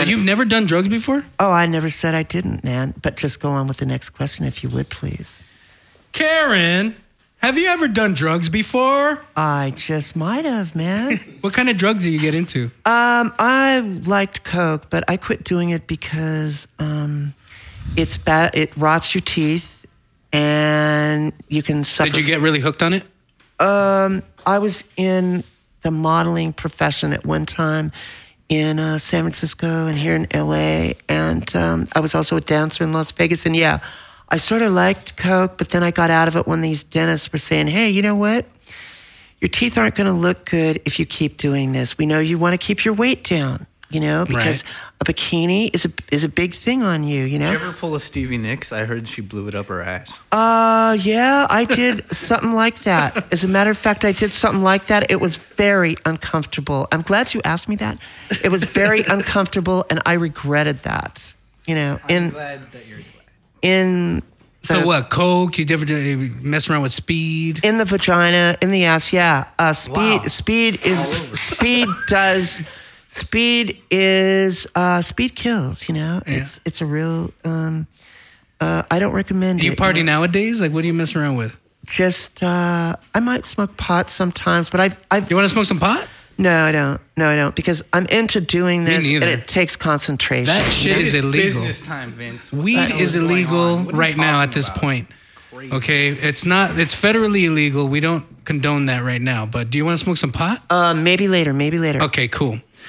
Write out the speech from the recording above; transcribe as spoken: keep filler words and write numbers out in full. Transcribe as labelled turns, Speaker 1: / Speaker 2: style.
Speaker 1: And
Speaker 2: you've never done drugs before?
Speaker 1: Oh, I never said I didn't, man. But just go on with the next question, if you would, please.
Speaker 2: Karen, have you ever done drugs before?
Speaker 1: I just might have, man.
Speaker 2: What kind of drugs do you get into?
Speaker 1: Um, I liked coke, but I quit doing it because um, it's bad. It rots your teeth, and you can suffer.
Speaker 2: Did you get really hooked on it?
Speaker 1: Um, I was in the modeling profession at one time in uh, San Francisco and here in L A, and um, I was also a dancer in Las Vegas. And yeah, I sort of liked coke, but then I got out of it when these dentists were saying, "Hey, you know what? Your teeth aren't going to look good if you keep doing this. We know you want to keep your weight down, you know, because
Speaker 2: right.
Speaker 1: a bikini is a is a big thing on you, you know."
Speaker 3: Did you ever pull a Stevie Nicks? I heard she blew it up her ass.
Speaker 1: Uh, yeah, I did something like that. As a matter of fact, I did something like that. It was very uncomfortable. I'm glad you asked me that. It was very uncomfortable, and I regretted that. You know, in
Speaker 3: I'm glad that you're glad.
Speaker 1: in. The,
Speaker 2: So what, coke? You ever mess around with speed?
Speaker 1: In the vagina, in the ass, yeah. Uh, speed,
Speaker 3: Wow.
Speaker 1: speed is speed does. Speed is uh, speed kills. You know,
Speaker 2: Yeah.
Speaker 1: it's it's a real. Um, uh, I don't recommend
Speaker 2: Do you
Speaker 1: it.
Speaker 2: party
Speaker 1: you know?
Speaker 2: nowadays? Like, what do you mess around with?
Speaker 1: Just uh, I might smoke pot sometimes, but I've I've
Speaker 2: You want to smoke some pot?
Speaker 1: no, I don't. No, I don't, because I'm into doing this, and
Speaker 2: neither.
Speaker 1: it takes concentration.
Speaker 2: That
Speaker 1: you
Speaker 2: shit
Speaker 1: know?
Speaker 2: is illegal.
Speaker 3: Business time, Vince.
Speaker 2: Weed
Speaker 3: What the hell
Speaker 2: is
Speaker 3: going
Speaker 2: illegal
Speaker 3: on? What are you
Speaker 2: right now at
Speaker 3: talking
Speaker 2: this
Speaker 3: about?
Speaker 2: point.
Speaker 3: Crazy.
Speaker 2: Okay, it's not. It's federally illegal. We don't condone that right now. But do you want to smoke some pot?
Speaker 1: Uh, maybe later. Maybe later.
Speaker 2: Okay, cool.